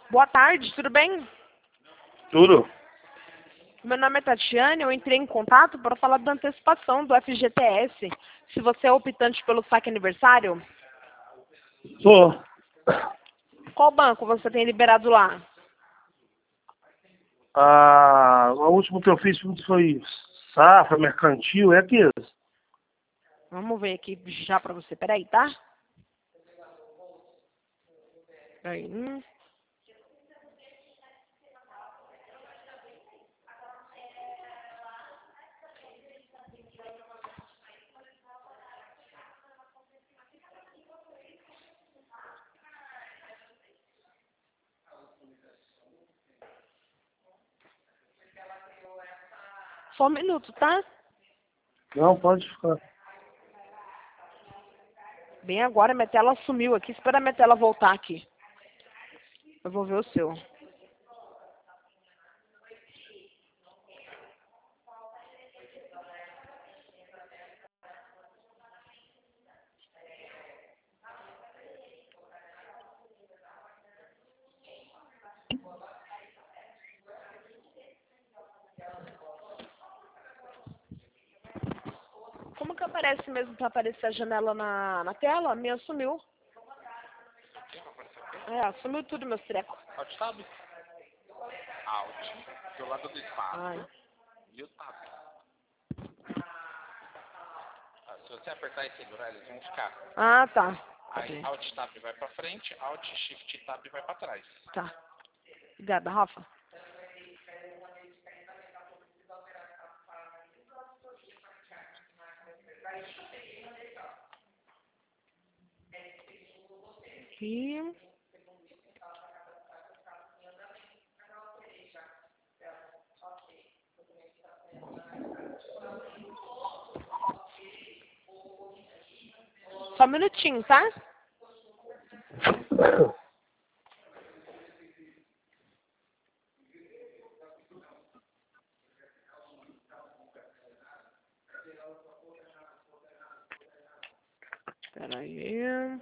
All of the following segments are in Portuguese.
Boa tarde, tudo bem? Tudo? Meu nome é Tatiane, eu entrei em contato para falar da antecipação do FGTS. Se você é optante pelo saque aniversário, Sou. qual banco você tem liberado lá? O último que eu fiz foi Safra, Mercantil, é aquilo. Vamos ver aqui já para você. Peraí, tá? Peraí. Só um minuto, tá? Não, pode ficar. Bem agora, minha tela sumiu aqui. Espera a minha tela voltar aqui. Eu vou ver o seu. Como que aparece mesmo para aparecer a janela na tela? A minha sumiu. Sumiu tudo, meus trecos. Alt Tab? Alt. Do lado do espaço. Ai. E o Tab. Se você apertar e segurar, eles vão ficar. Ah, tá. Aí Alt Tab vai pra frente, Alt Shift Tab vai pra trás. Tá. Obrigada, Rafa. Aqui. Só um minutinho, tá? Peraí.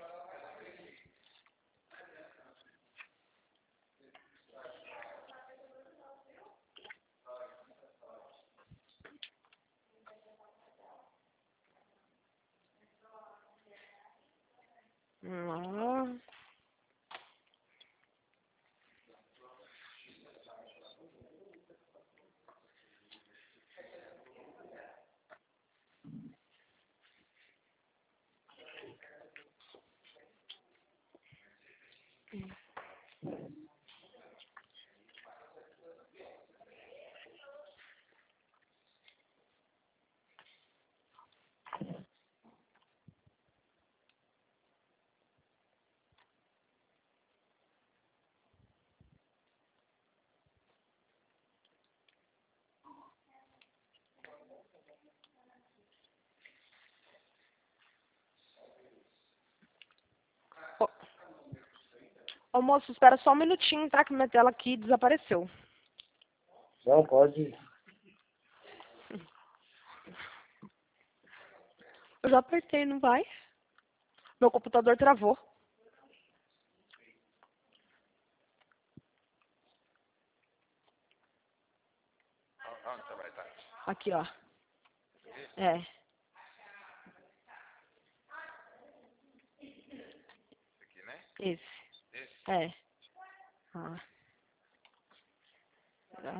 Lá. Ô, moço, espera só um minutinho, tá? Que minha tela aqui desapareceu. Não, pode. Eu já apertei, não vai? Meu computador travou. Onde você vai estar? Aqui, ó. É. Aqui, né? Esse. Esse. É. Ah. Tá.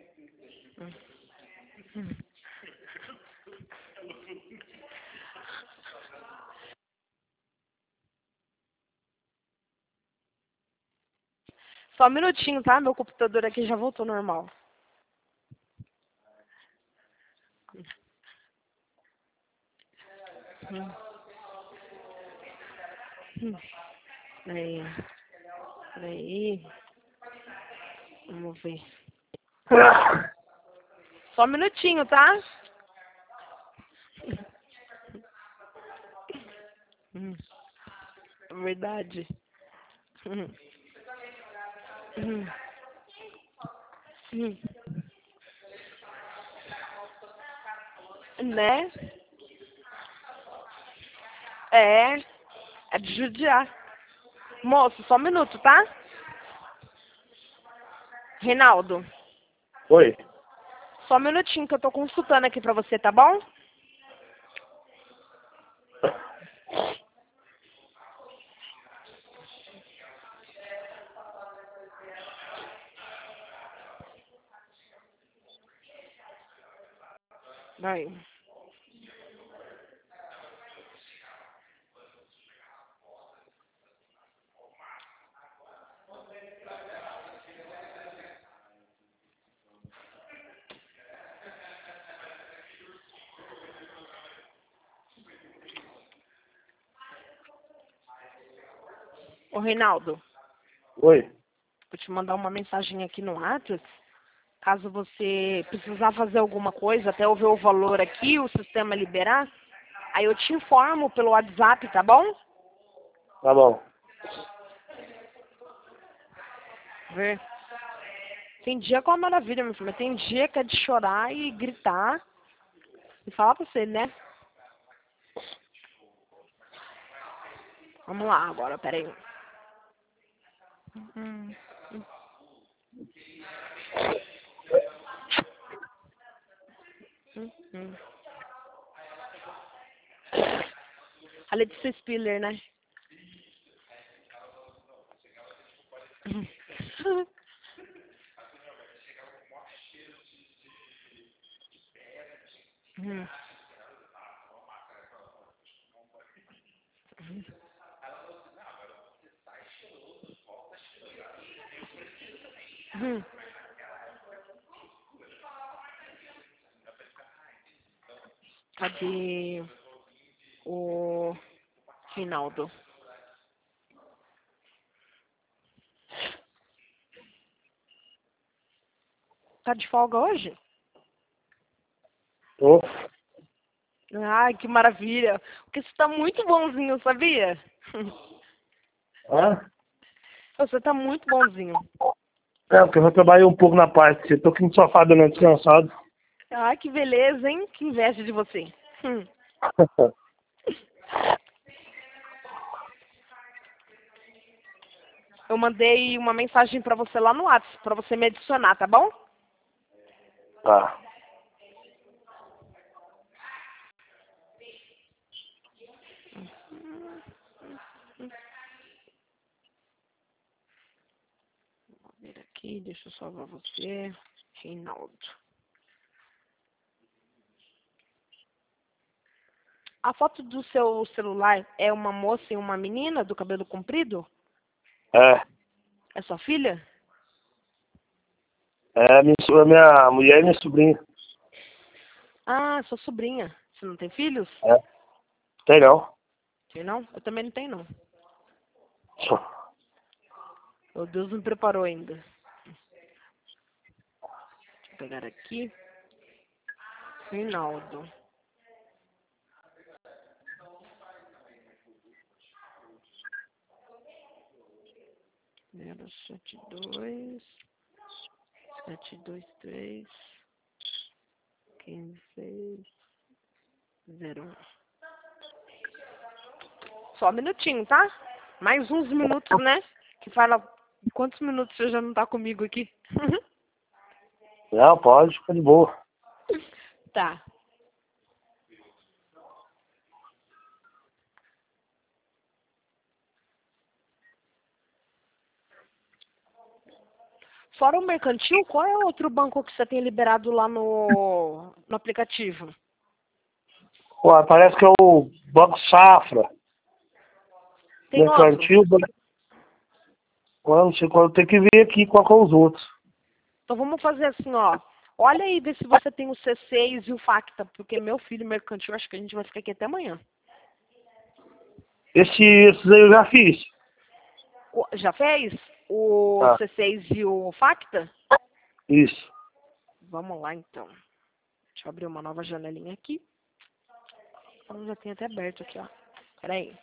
Só um minutinho, tá? Meu computador aqui já voltou ao normal. Peraí. Peraí. Vamos ver. Só um minutinho, tá? Verdade. Né? É. É de judiar. Moço, só um minuto, tá? Reinaldo, Oi. só um minutinho que eu tô consultando aqui pra você, tá bom? Vai. Ô, Reinaldo, Oi. vou te mandar uma mensagem aqui no WhatsApp. Caso você precisar fazer alguma coisa, até eu ver o valor aqui, o sistema liberar, aí eu te informo pelo WhatsApp, tá bom? Tá bom. Ver. Tem dia que é uma maravilha, meu filho, mas tem dia que é de chorar e gritar e falar pra você, né? Vamos lá agora, peraí. Hum. Hum. A Letícia Spiller, né? Hum. Hum. Cadê o Reinaldo? Tá de folga hoje? Tô. Ai, que maravilha. Porque você tá muito bonzinho, sabia? Hã? Você tá muito bonzinho. É, porque eu já trabalhei um pouco na parte. Eu tô aqui no sofá dando uma descansado. Ai, que beleza, hein? Que inveja de você. Eu mandei uma mensagem pra você lá no WhatsApp, pra você me adicionar, tá bom? Tá. Vou ver aqui, deixa eu salvar você. Reinaldo. A foto do seu celular é uma moça e uma menina do cabelo comprido? É. É sua filha? É minha mulher e minha sobrinha. Ah, sua sobrinha. Você não tem filhos? É. Tem não. Tem não? Eu também não tenho não. Meu Deus me preparou ainda. Deixa eu pegar aqui. Reinaldo. Zero sete dois 723 15 01. Só um minutinho, tá? Mais uns minutos, né? Que fala quantos minutos você já não tá comigo aqui? Não, pode, fica de boa. Tá. Fora o mercantil, qual é o outro banco que você tem liberado lá no aplicativo? Pô, parece que é o Banco Safra. Tem outro? Mercantil. Eu não sei qual, tem que ver aqui qual que é os outros. Então vamos fazer assim, ó. Olha aí, vê se você tem o C6 e o Facta, porque meu filho mercantil, acho que a gente vai ficar aqui até amanhã. Esses aí eu já fiz. Já fez? O Tá. C6 e o Facta? Isso. Vamos lá, então. Deixa eu abrir uma nova janelinha aqui. Eu já tenho até aberto aqui, ó. Peraí.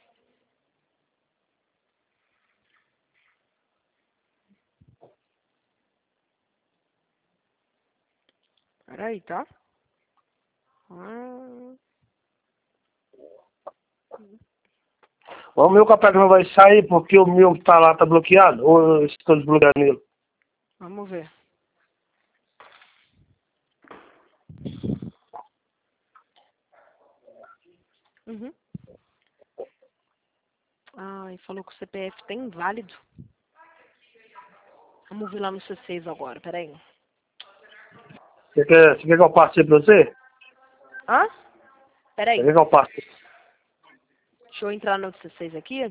Peraí, tá? Hum. O meu capaz não vai sair porque o meu que tá lá tá bloqueado. Ou eu estou desbloqueando ele. Vamos ver. Uhum. Ai, falou que o CPF tá inválido. Vamos ver lá no C6 agora, peraí. Você quer que eu passe pra você? Hã? Você Peraí. quer que eu passe? Deixa eu entrar no C6 aqui.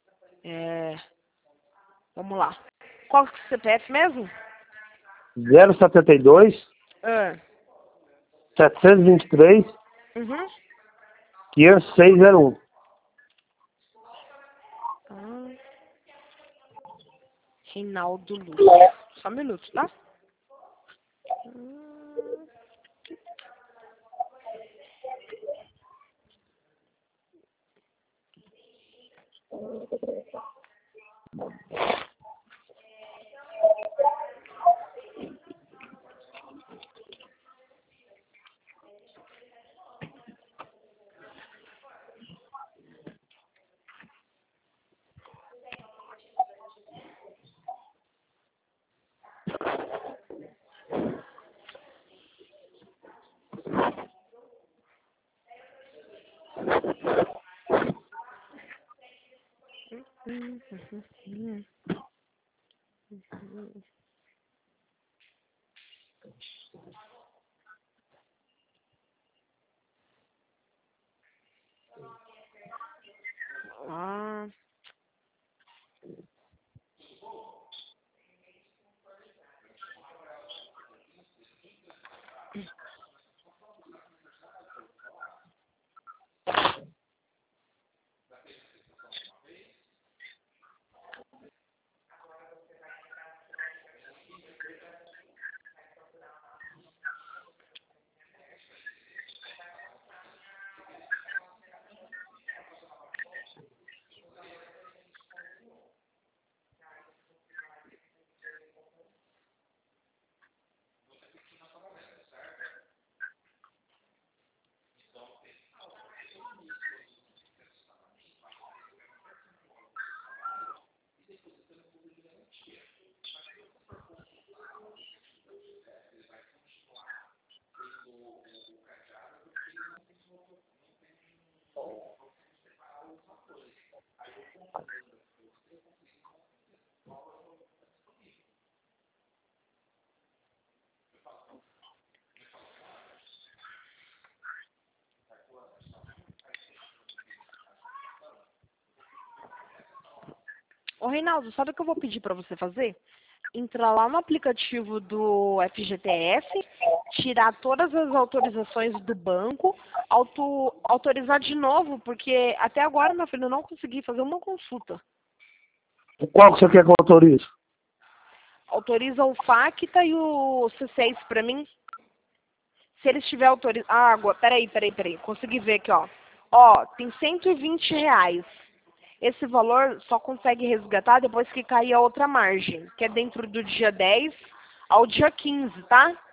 Vamos lá. Qual que é o CPF mesmo? 072 Ah. 723 Uhum. 50601. Ah. Reinaldo Lúcio. Só um minuto, tá? Ah. Ô, Reinaldo, sabe o que eu vou pedir pra você fazer? Entrar lá no aplicativo do FGTS, tirar todas as autorizações do banco, autorizar de novo, porque até agora, meu filho, eu não consegui fazer uma consulta. Qual que você quer que eu autorize? Autoriza o FACTA e o C6 pra mim. Se eles tiver autorizado... Ah, agora, peraí. Consegui ver aqui, ó. Ó, tem R$ 120. Esse valor só consegue resgatar depois que cair a outra margem, que é dentro do dia 10 ao dia 15, tá?